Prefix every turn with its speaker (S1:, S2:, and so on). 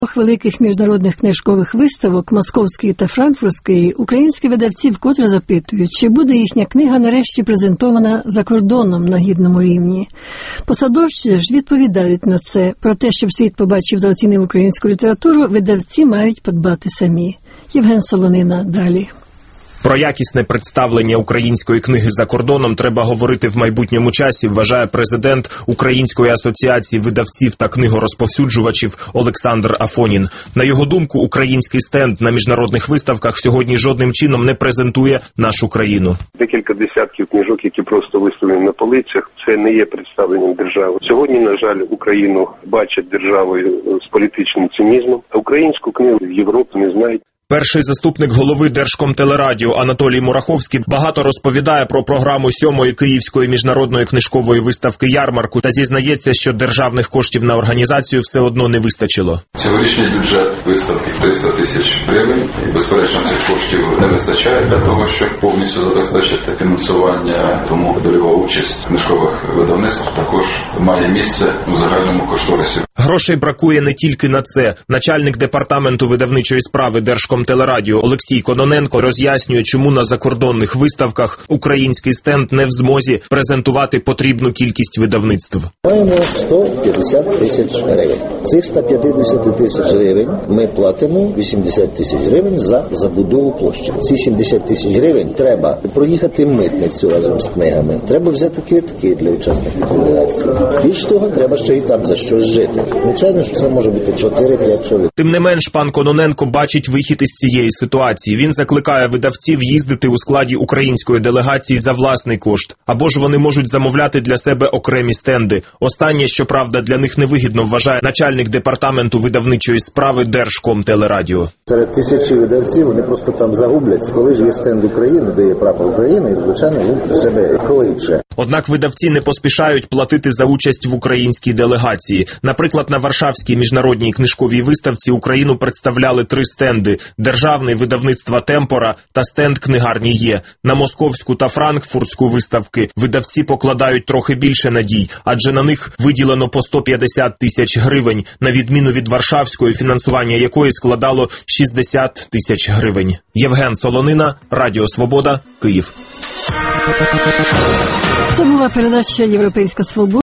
S1: Великих міжнародних книжкових виставок Московської та Франкфуртської українські видавці вкотре запитують, чи буде їхня книга нарешті презентована за кордоном на гідному рівні. Посадовці ж відповідають на це. Про те, щоб світ побачив та оцінив українську літературу, видавці мають подбати самі. Євген Солонина далі.
S2: Про якісне представлення української книги за кордоном треба говорити в майбутньому часі, вважає президент Української асоціації видавців та книгорозповсюджувачів Олександр Афонін. На його думку, український стенд на міжнародних виставках сьогодні жодним чином не презентує нашу країну.
S3: Декілька десятків книжок, які просто виставлені на полицях, це не є представленням держави. Сьогодні, на жаль, Україну бачать державою з політичним цинізмом, а українську книгу в Європі не знають.
S2: Перший заступник голови Держкомтелерадіо Анатолій Мураховський багато розповідає про програму 7-ї Київської міжнародної книжкової виставки «Ярмарку» та зізнається, що державних коштів на організацію все одно не вистачило.
S4: Цьогорічний бюджет виставки 300 тисяч гривень. І, безперечно, цих коштів не вистачає для того, щоб повністю забезпечити фінансування. Тому дольова участь книжкових видавництв також має місце у загальному кошторисі.
S2: Грошей бракує не тільки на це. Начальник департаменту видавничої справи Держкомтелерадіо Олексій Кононенко роз'яснює, чому на закордонних виставках український стенд не в змозі презентувати потрібну кількість видавництв.
S5: Маємо 150 тисяч гривень. Цих 150 тисяч гривень ми платимо 80 тисяч гривень за забудову площі. Ці 70 тисяч гривень треба проїхати митницю разом з книгами. Треба взяти квитки для учасників федерації. Більш того, треба ще і там за щось жити. Звичайно, що це може бути 4-5 чоловік.
S2: Тим не менш, пан Кононенко бачить вихід із цієї ситуації. Він закликає видавців їздити у складі української делегації за власний кошт. Або ж вони можуть замовляти для себе окремі стенди. Останнє, щоправда, для них невигідно, вважає начальник департаменту видавничої справи Держкомтелерадіо.
S5: Серед тисячі видавців вони просто там загубляться. Коли ж є стенд України, де є прапор України, і, звичайно, він про себе кличе.
S2: Однак видавці не поспішають платити за участь в українській делегації. Наприклад, на Варшавській міжнародній книжковій виставці Україну представляли 3 стенди – державний видавництва «Темпора» та стенд книгарні «Є». На московську та франкфуртську виставки видавці покладають трохи більше надій, адже на них виділено по 150 тисяч гривень, на відміну від Варшавської, фінансування якої складало 60 тисяч гривень. Євген Солонина, Радіо Свобода, Київ.
S1: Це була передача «Європейська свобода».